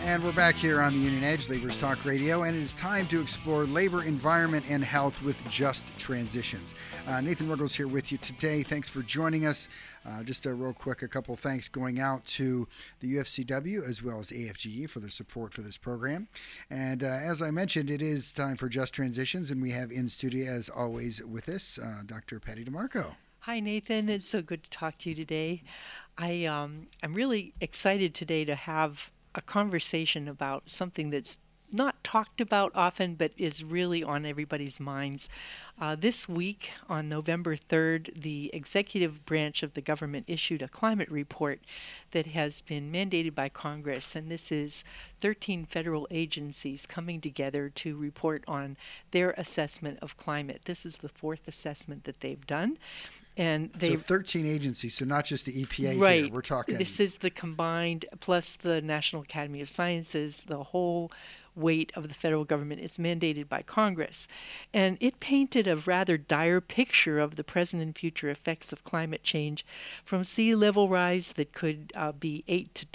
And we're back here on the Union Edge, Labor's Talk Radio, and it is time to explore labor, environment, and health with Just Transitions. Nathan Ruggles here with you today. Thanks for joining us. Just a real quick, a couple thanks going out to the UFCW as well as AFGE for their support for this program. And as I mentioned, it is time for Just Transitions, and we have in studio, as always, with us, Dr. Patty DeMarco. Hi, Nathan. It's so good to talk to you today. I'm really excited today to have a conversation about something that's not talked about often, but is really on everybody's minds. This week, on November 3rd, the executive branch of the government issued a climate report that has been mandated by Congress, and this is 13 federal agencies coming together to report on their assessment of climate. This is the fourth assessment that they've done. And so 13 agencies, so not just the EPA right. Here. We're talking. This is the combined, plus the National Academy of Sciences, the whole weight of the federal government. It's mandated by Congress. And it painted a rather dire picture of the present and future effects of climate change, from sea level rise that could be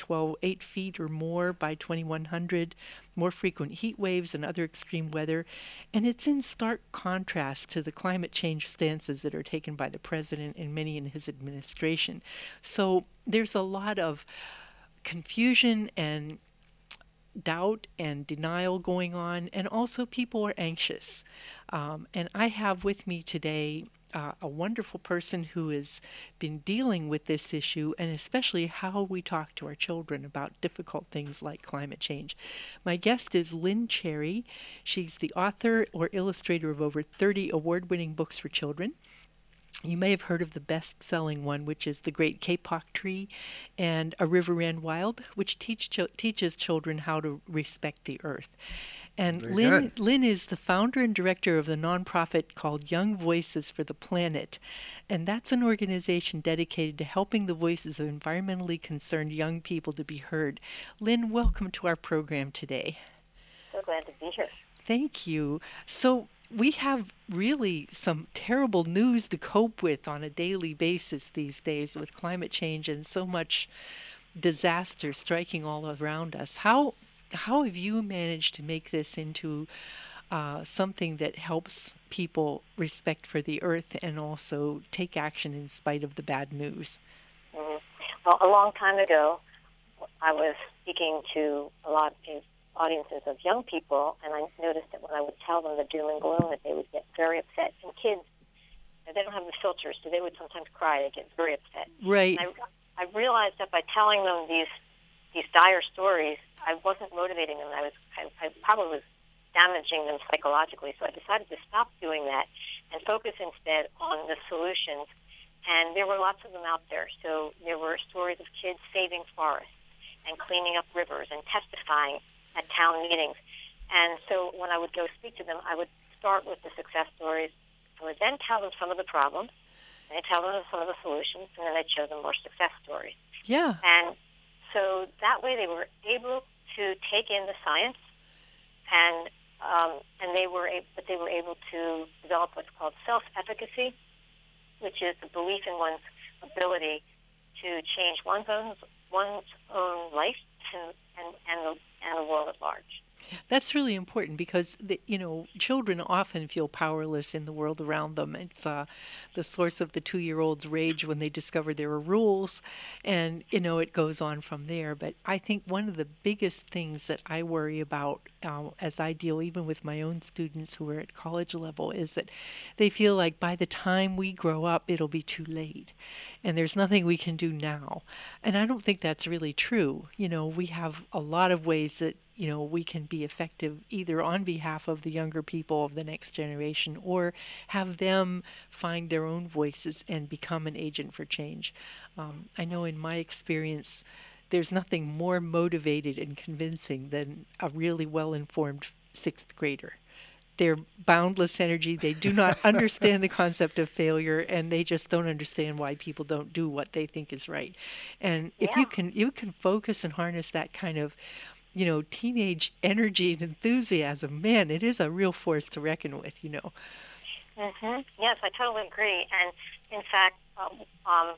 8 feet or more by 2100, more frequent heat waves and other extreme weather. And it's in stark contrast to the climate change stances that are taken by the president and many in his administration. So there's a lot of confusion and doubt and denial going on, and also people are anxious. And I have with me today a wonderful person who has been dealing with this issue, and especially how we talk to our children about difficult things like climate change. My guest is Lynn Cherry. She's the author or illustrator of over 30 award-winning books for children. You may have heard of the best-selling one, which is The Great Kapok Tree and A River Ran Wild, which teaches children how to respect the earth. And Lynn is the founder and director of the nonprofit called Young Voices for the Planet. And that's an organization dedicated to helping the voices of environmentally concerned young people to be heard. Lynn, welcome to our program today. So glad to be here. Thank you. So we have really some terrible news to cope with on a daily basis these days with climate change and so much disaster striking all around us. How have you managed to make this into something that helps people respect for the earth and also take action in spite of the bad news? Mm-hmm. Well, a long time ago, I was speaking to a lot of audiences of young people, and I noticed that when I would tell them the doom and gloom, that they would get very upset. And kids, they don't have the filters, so they would sometimes cry. They get very upset. Right. And I realized that by telling them these dire stories, I wasn't motivating them. I probably was damaging them psychologically. So I decided to stop doing that and focus instead on the solutions. And there were lots of them out there. So there were stories of kids saving forests and cleaning up rivers and testifying at town meetings. And so when I would go speak to them, I would start with the success stories. I would then tell them some of the problems, and I'd tell them some of the solutions, and then I'd show them more success stories. Yeah. And so that way they were able to take in the science, and they were able to develop what's called self-efficacy, which is the belief in one's ability to change one's own life and the world at large. That's really important because, children often feel powerless in the world around them. It's the source of the 2-year-old's rage when they discover there are rules, and, it goes on from there. But I think one of the biggest things that I worry about as I deal even with my own students who are at college level is that they feel like by the time we grow up, it'll be too late, and there's nothing we can do now. And I don't think that's really true. We have a lot of ways that we can be effective either on behalf of the younger people of the next generation or have them find their own voices and become an agent for change. I know in my experience, there's nothing more motivated and convincing than a really well-informed 6th grader. They're boundless energy. They do not understand the concept of failure, and they just don't understand why people don't do what they think is right. And if you can focus and harness that kind of teenage energy and enthusiasm, man, it is a real force to reckon with, Mm-hmm. Yes, I totally agree. And in fact,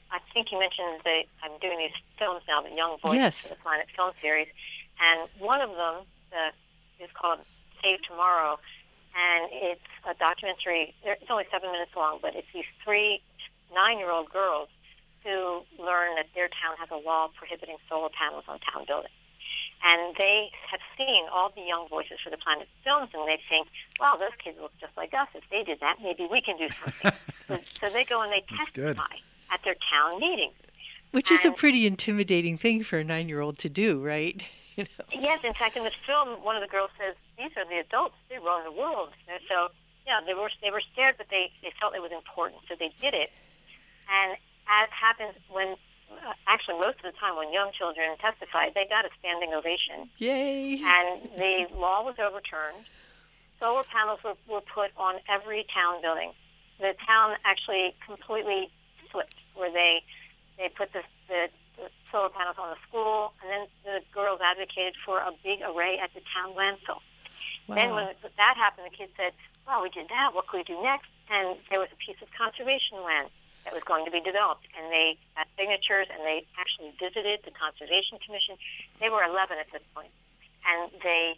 I think you mentioned that I'm doing these films now, the Young Voices Yes. for the Planet film series, and one of them is called Save Tomorrow, and it's a documentary. It's only 7 minutes long, but it's these 3 9-year-old girls who learn that their town has a law prohibiting solar panels on town buildings. And they have seen all the Young Voices for the Planet films, and they think, wow, those kids look just like us. If they did that, maybe we can do something. so they go and they testify at their town meetings. Which is a pretty intimidating thing for a 9-year-old to do, right? You know? Yes, in fact, in the film, one of the girls says, these are the adults. They run the world. And so, yeah, they were scared, but they felt it was important, so they did it. And as happens when... actually, most of the time when young children testified, they got a standing ovation. Yay! And the law was overturned. Solar panels were put on every town building. The town actually completely flipped, where they put the solar panels on the school, and then the girls advocated for a big array at the town landfill. Wow. Then when that happened, the kids said, well, we did that. What could we do next? And there was a piece of conservation land that was going to be developed, and they got signatures, and they actually visited the Conservation Commission. They were 11 at this point, and they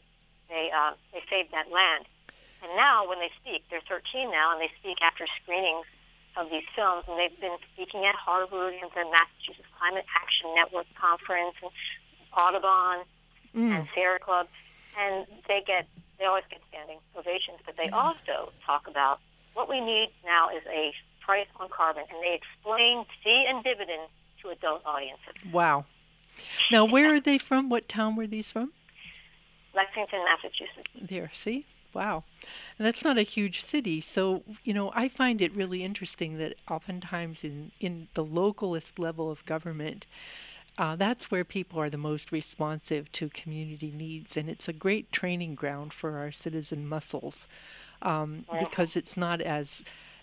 saved that land. And now, when they speak, they're 13 now, and they speak after screenings of these films, and they've been speaking at Harvard and the Massachusetts Climate Action Network Conference, and Audubon, and Sierra Club, and they always get standing ovations, but they also talk about what we need now is a price on carbon, and they explain fee and dividend to adult audiences. Wow. Now, where are they from? What town were these from? Lexington, Massachusetts. There, see? Wow. And that's not a huge city. So, I find it really interesting that oftentimes in the localist level of government, that's where people are the most responsive to community needs. And it's a great training ground for our citizen muscles because it's not as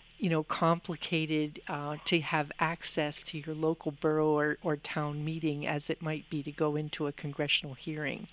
complicated to have access to your local borough or town meeting as it might be to go into a congressional hearing,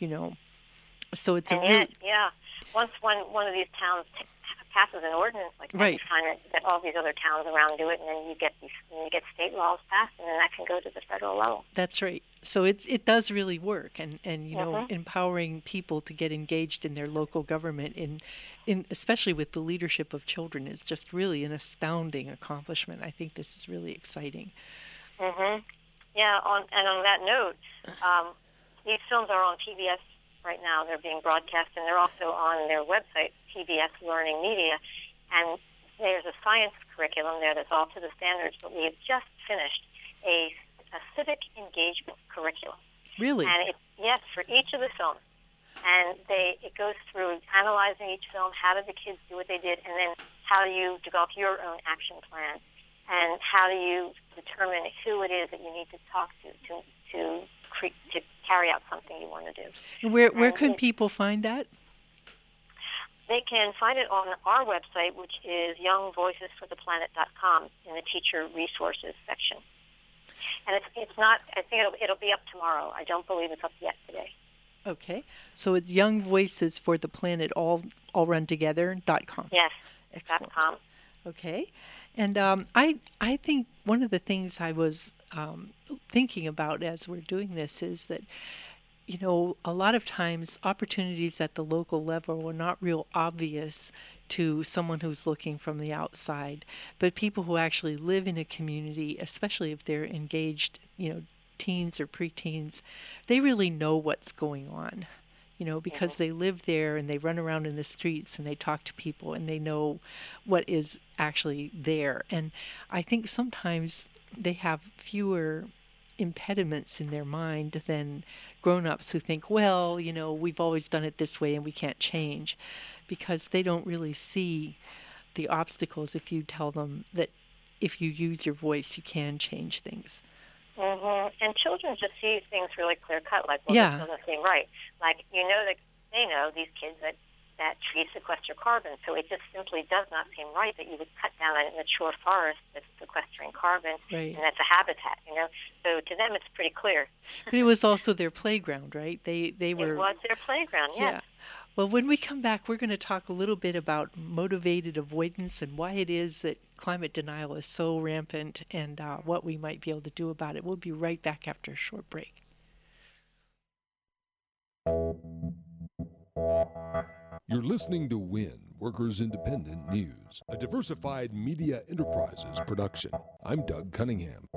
So it's once one of these towns passes an ordinance like that, you find that all these other towns around do it, and then you get state laws passed, and then that can go to the federal level. That's right. So it does really work, and empowering people to get engaged in their local government, in especially with the leadership of children, is just really an astounding accomplishment. I think this is really exciting. Mm-hmm. Yeah. On that note, these films are on PBS right now. They're being broadcast, and they're also on their website, PBS Learning Media. And there's a science curriculum there that's all to the standards, but we have just finished a civic engagement curriculum. Really? And yes, for each of the films. And it goes through analyzing each film, how did the kids do what they did, and then how do you develop your own action plan, and how do you determine who it is that you need to talk to carry out something you want to do. Where can people find that? They can find it on our website, which is youngvoicesfortheplanet.com, in the teacher resources section. And it's not. I think it'll be up tomorrow. I don't believe it's up yet today. Okay, so it's Young Voices for the Planet, all run together.com. Yes. Excellent. .com. Okay, and I think one of the things I was thinking about as we're doing this is that, a lot of times opportunities at the local level are not real obvious to someone who's looking from the outside, but people who actually live in a community, especially if they're engaged, teens or preteens, they really know what's going on, because they live there and they run around in the streets and they talk to people and they know what is actually there. And I think sometimes they have fewer impediments in their mind than grown-ups who think, well, we've always done it this way and we can't change, because they don't really see the obstacles if you tell them that if you use your voice, you can change things. Mm-hmm. And children just see things really clear-cut, like, well, this doesn't seem right. Like, that they know, these kids, that trees sequester carbon, so it just simply does not seem right that you would cut down a mature forest that's sequestering carbon, and that's a habitat, So to them, it's pretty clear. But it was also their playground, right? They were. It was their playground, yes. Yeah. Well, when we come back, we're going to talk a little bit about motivated avoidance and why it is that climate denial is so rampant and what we might be able to do about it. We'll be right back after a short break. You're listening to WIN, Workers Independent News, a diversified media enterprises production. I'm Doug Cunningham.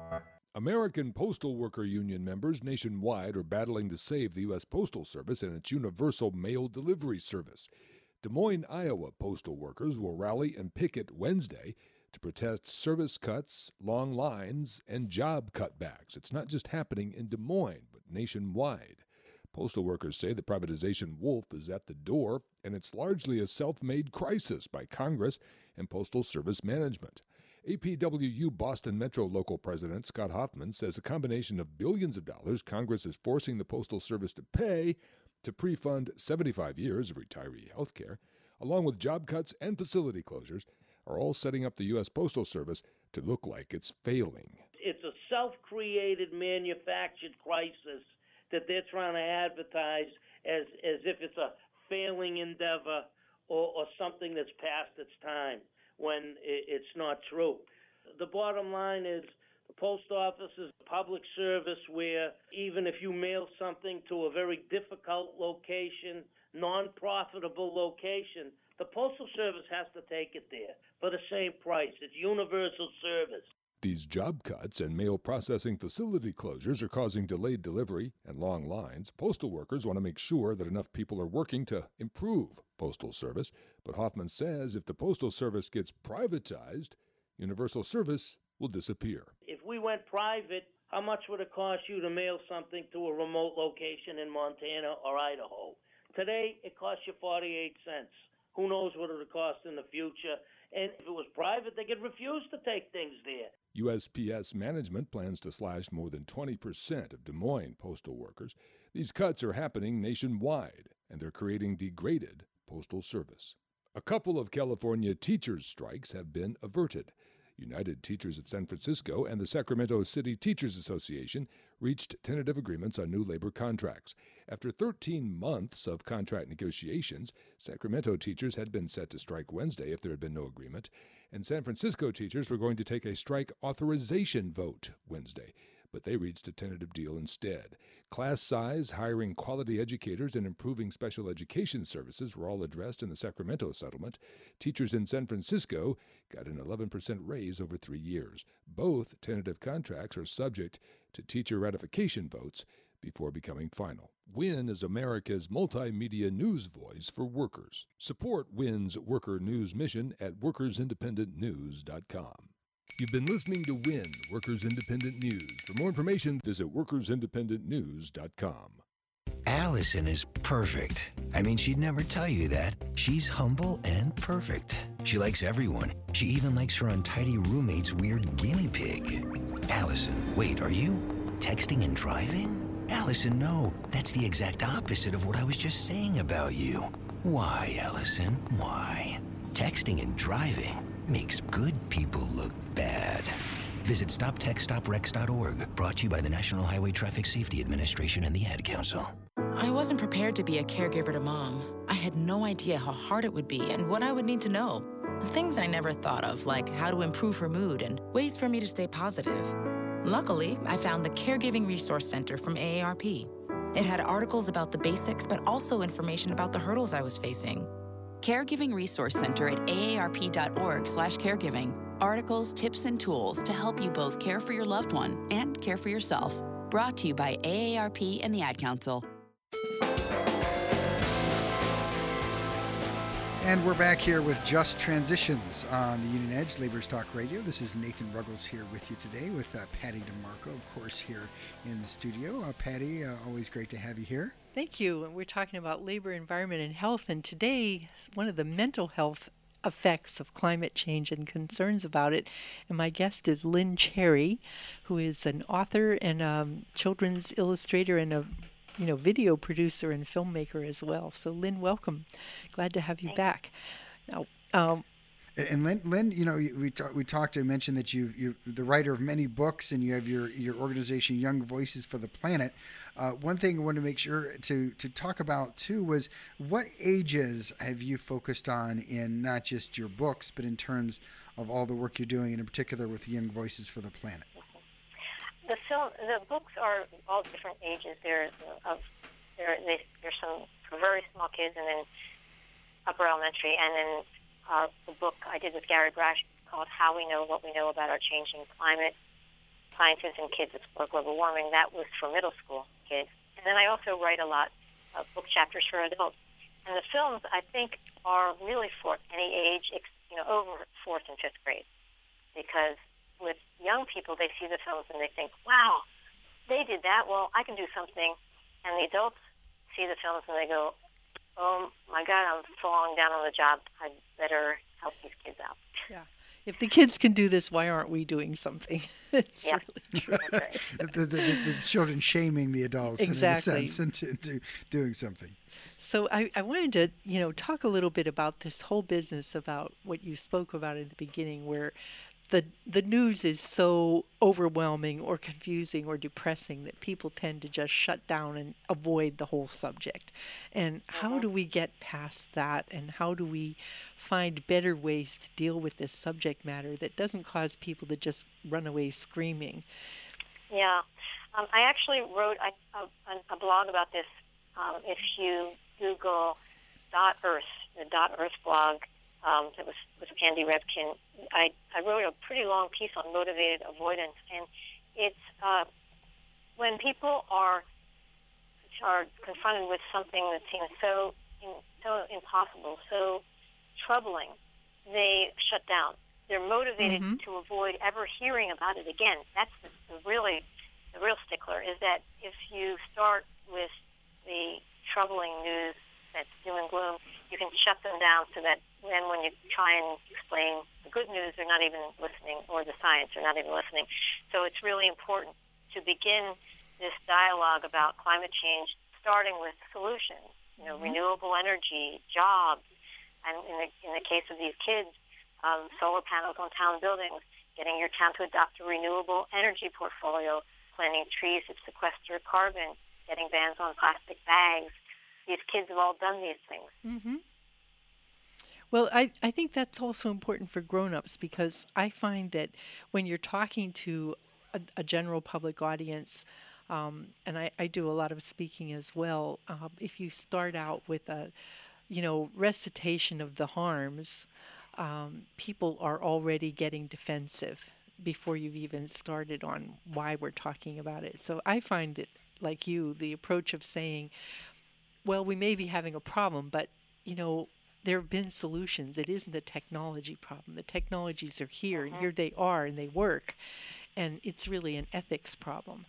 American Postal Worker Union members nationwide are battling to save the U.S. Postal Service and its universal mail delivery service. Des Moines, Iowa postal workers will rally and picket Wednesday to protest service cuts, long lines, and job cutbacks. It's not just happening in Des Moines, but nationwide. Postal workers say the privatization wolf is at the door, and it's largely a self-made crisis by Congress and Postal Service management. APWU Boston Metro local president Scott Hoffman says a combination of billions of dollars Congress is forcing the Postal Service to pay to pre-fund 75 years of retiree health care, along with job cuts and facility closures, are all setting up the U.S. Postal Service to look like it's failing. It's a self-created, manufactured crisis that they're trying to advertise as if it's a failing endeavor or something that's past its time, when it's not true. The bottom line is the post office is a public service where even if you mail something to a very difficult location, non-profitable location, the Postal Service has to take it there for the same price. It's universal service. These job cuts and mail processing facility closures are causing delayed delivery and long lines. Postal workers want to make sure that enough people are working to improve postal service. But Hoffman says if the Postal Service gets privatized, universal service will disappear. If we went private, how much would it cost you to mail something to a remote location in Montana or Idaho? Today, it costs you 48 cents. Who knows what it'll cost in the future? And if it was private, they could refuse to take things there. USPS management plans to slash more than 20% of Des Moines postal workers. These cuts are happening nationwide, and they're creating degraded postal service. A couple of California teachers' strikes have been averted. United Teachers of San Francisco and the Sacramento City Teachers Association reached tentative agreements on new labor contracts. After 13 months of contract negotiations, Sacramento teachers had been set to strike Wednesday if there had been no agreement, and San Francisco teachers were going to take a strike authorization vote Wednesday, but they reached a tentative deal instead. Class size, hiring quality educators, and improving special education services were all addressed in the Sacramento settlement. Teachers in San Francisco got an 11% raise over 3 years. Both tentative contracts are subject to teacher ratification votes before becoming final. WIN is America's multimedia news voice for workers. Support WIN's worker news mission at workersindependentnews.com. You've been listening to WIN, Workers Independent News. For more information, visit workersindependentnews.com. Allison is perfect. I mean, she'd never tell you that. She's humble and perfect. She likes everyone. She even likes her untidy roommate's weird guinea pig. Allison, wait, are you texting and driving? Allison, no. That's the exact opposite of what I was just saying about you. Why, Allison? Why? Texting and driving makes good people look bad. Visit StopTextStopWrecks.org, brought to you by the National Highway Traffic Safety Administration and the Ad Council. I wasn't prepared to be a caregiver to Mom. I had no idea how hard it would be and what I would need to know. Things I never thought of, like how to improve her mood and ways for me to stay positive. Luckily, I found the Caregiving Resource Center from AARP. It had articles about the basics, but also information about the hurdles I was facing. Caregiving Resource Center at aarp.org/caregiving. Articles, tips, and tools to help you both care for your loved one and care for yourself. Brought to you by AARP and the Ad Council. And we're back here with Just Transitions on the Union Edge, Labor's Talk Radio. This is Nathan Ruggles here with you today with Patty DeMarco, of course, here in the studio. Patty, always great to have you here. Thank you. And we're talking about labor, environment, and health. And today, one of the mental health effects of climate change and concerns about it. And my guest is Lynn Cherry, who is an author and a children's illustrator and a video producer and filmmaker as well. So Lynn, welcome. Glad to have you back. Now, And Lynn, we talked. I mentioned that you're the writer of many books, and you have your organization, Young Voices for the Planet. One thing I wanted to make sure to talk about too was what ages have you focused on in not just your books, but in terms of all the work you're doing, and in particular with Young Voices for the Planet. The books are all different ages. There's some for very small kids, and then upper elementary, and then the book I did with Gary Brash called How We Know What We Know About Our Changing Climate, Scientists and Kids Explore Global Warming. That was for middle school kids. And then I also write a lot of book chapters for adults. And the films, I think, are really for any age, over 4th and 5th grade. Because with young people, they see the films and they think, wow, they did that. Well, I can do something. And the adults see the films and they go, oh, my God, I'm falling down on the job. I better help these kids out. Yeah. If the kids can do this, why aren't we doing something? It's really true. the children shaming the adults exactly. in a sense into doing something. So I wanted to, talk a little bit about this whole business about what you spoke about at the beginning, where the news is so overwhelming or confusing or depressing that people tend to just shut down and avoid the whole subject. And how do we get past that, and how do we find better ways to deal with this subject matter that doesn't cause people to just run away screaming? Yeah. I actually wrote a blog about this. If you Google .earth, the .earth blog, that was with Andy Revkin, I wrote a pretty long piece on motivated avoidance, and it's when people are confronted with something that seems so impossible, so troubling, they shut down. They're motivated to avoid ever hearing about it again. That's the real stickler, is that if you start with the troubling news that's doom and gloom, you can shut them down so that then when you try and explain the good news, they're not even listening, or the science, they're not even listening. So it's really important to begin this dialogue about climate change, starting with solutions, renewable energy, jobs, and in the case of these kids, solar panels on town buildings, getting your town to adopt a renewable energy portfolio, planting trees that sequester carbon, getting bans on plastic bags. These kids have all done these things. Mm-hmm. Well, I think that's also important for grown-ups, because I find that when you're talking to a general public audience, and I do a lot of speaking as well, if you start out with a, recitation of the harms, people are already getting defensive before you've even started on why we're talking about it. So I find it, like you, the approach of saying, well, we may be having a problem, but, there have been solutions. It isn't a technology problem. The technologies are here, and here they are, and they work. And it's really an ethics problem.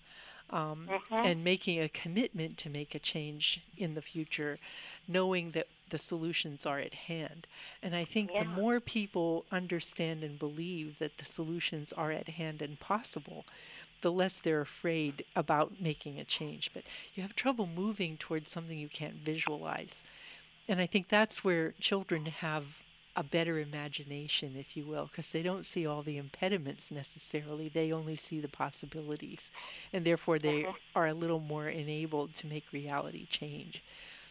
And making a commitment to make a change in the future, knowing that the solutions are at hand. And I think the more people understand and believe that the solutions are at hand and possible, the less they're afraid about making a change. But you have trouble moving towards something you can't visualize. And I think that's where children have a better imagination, if you will, because they don't see all the impediments necessarily. They only see the possibilities. And therefore they are a little more enabled to make reality change.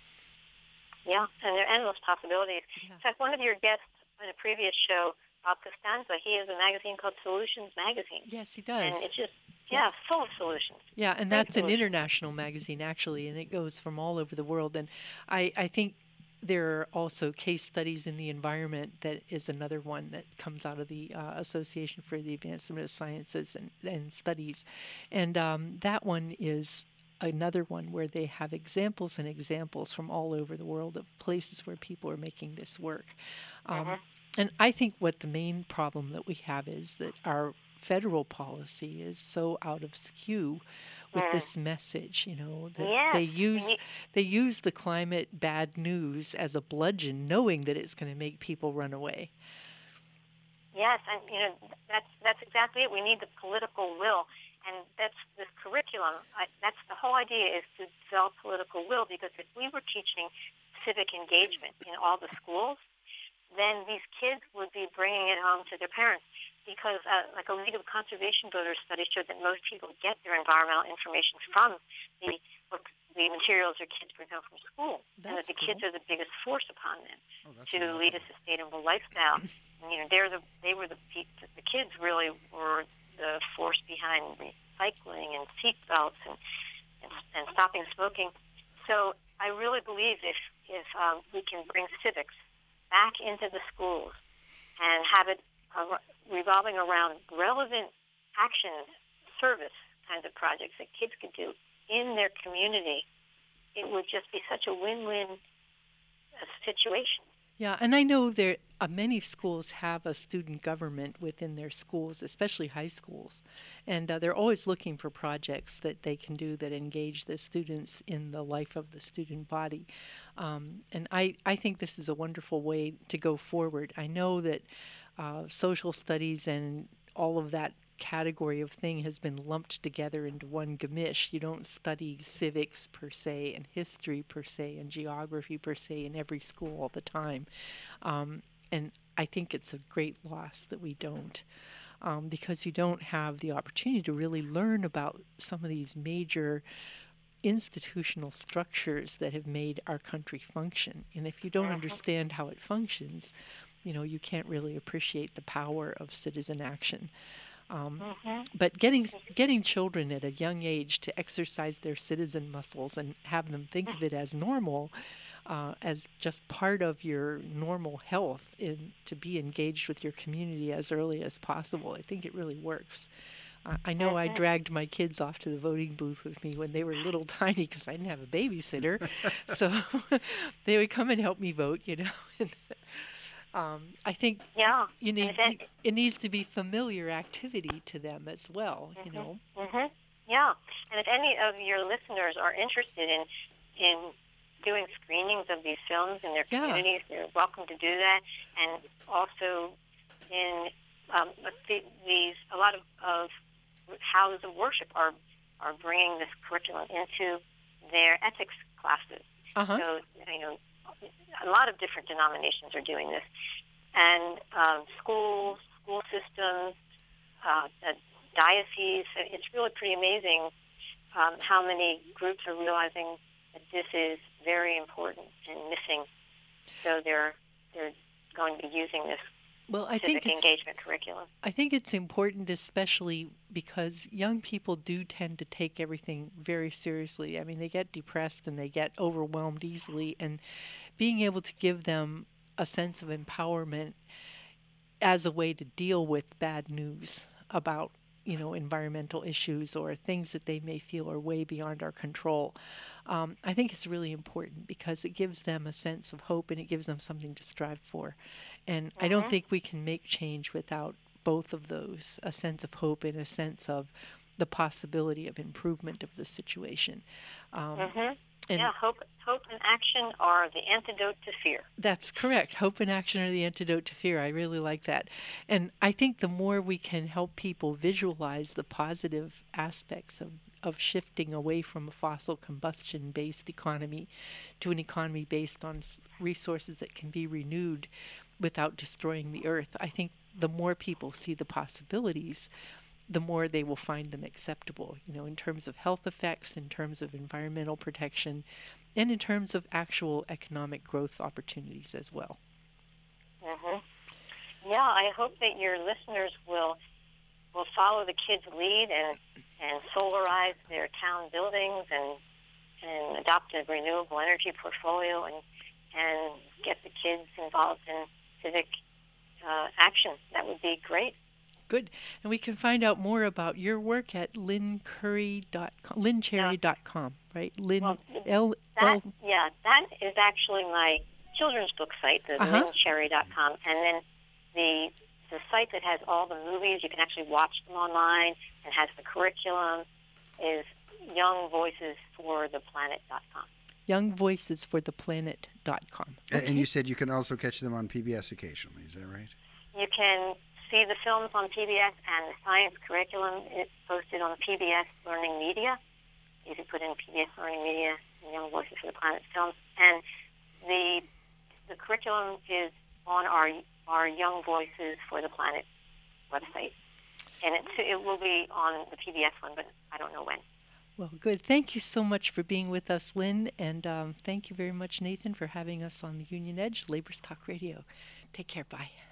Yeah, and there are endless possibilities. Yeah. In fact, one of your guests in a previous show, Bob Costanza, he has a magazine called Solutions Magazine. Yes, he does. And it's just, full of solutions. Yeah, and that's an international magazine, actually, and it goes from all over the world. And I think there are also case studies in the environment. That is another one that comes out of the Association for the Advancement of Sciences and Studies. And that one is another one where they have examples from all over the world of places where people are making this work. And I think what the main problem that we have is that our federal policy is so out of skew with this message, that they use the climate bad news as a bludgeon, knowing that it's going to make people run away. Yes, and that's exactly it. We need the political will, and that's this curriculum. That's the whole idea, is to develop political will, because if we were teaching civic engagement in all the schools, then these kids would be bringing it home to their parents. Because like a League of Conservation Voters study showed that most people get their environmental information from the materials their kids bring home from school, and that the kids are the biggest force upon them to lead a sustainable lifestyle. And, they were the kids really were the force behind recycling and seat belts and stopping smoking. So I really believe if we can bring civics back into the schools and have it revolving around relevant action, service kinds of projects that kids could do in their community, it would just be such a win-win situation. Yeah, and I know there many schools have a student government within their schools, especially high schools, and they're always looking for projects that they can do that engage the students in the life of the student body. And I think this is a wonderful way to go forward. I know that social studies and all of that category of thing has been lumped together into one gamish. You don't study civics per se and history per se and geography per se in every school all the time. And I think it's a great loss that we don't, because you don't have the opportunity to really learn about some of these major institutional structures that have made our country function. And if you don't understand how it functions, you can't really appreciate the power of citizen action. But getting children at a young age to exercise their citizen muscles and have them think of it as normal, as just part of your normal health, to be engaged with your community as early as possible, I think it really works. I know I dragged my kids off to the voting booth with me when they were little tiny because I didn't have a babysitter. So they would come and help me vote, I think it needs to be familiar activity to them as well, Yeah, and if any of your listeners are interested in doing screenings of these films in their communities, they're welcome to do that. And also in a lot of houses of worship are bringing this curriculum into their ethics classes. So, a lot of different denominations are doing this. And school systems, dioceses, it's really pretty amazing how many groups are realizing that this is very important and missing. So they're going to be using this civic engagement curriculum. I think it's important, especially because young people do tend to take everything very seriously. I mean, they get depressed and they get overwhelmed easily, and being able to give them a sense of empowerment as a way to deal with bad news about environmental issues or things that they may feel are way beyond our control. I think it's really important because it gives them a sense of hope and it gives them something to strive for. And I don't think we can make change without both of those, a sense of hope and a sense of the possibility of improvement of the situation. Hope and action are the antidote to fear. That's correct. Hope and action are the antidote to fear. I really like that. And I think the more we can help people visualize the positive aspects of shifting away from a fossil combustion-based economy to an economy based on resources that can be renewed without destroying the earth, I think the more people see the possibilities, the more they will find them acceptable, in terms of health effects, in terms of environmental protection, and in terms of actual economic growth opportunities as well. Yeah, I hope that your listeners will follow the kids' lead and solarize their town buildings and adopt a renewable energy portfolio and get the kids involved in civic action. That would be great. Good. And we can find out more about your work at lynncherry.com, right? That is actually my children's book site, the lynncherry.com. And then the site that has all the movies, you can actually watch them online, and has the curriculum, is youngvoicesfortheplanet.com. youngvoicesfortheplanet.com. Okay. And you said you can also catch them on PBS occasionally, is that right? You can see the films on PBS, and the science curriculum is posted on PBS Learning Media. You can put in PBS Learning Media and Young Voices for the Planet films. And the curriculum is on our Young Voices for the Planet website. And it will be on the PBS one, but I don't know when. Well, good. Thank you so much for being with us, Lynn, and thank you very much, Nathan, for having us on the Union Edge, Labor's Talk Radio. Take care. Bye.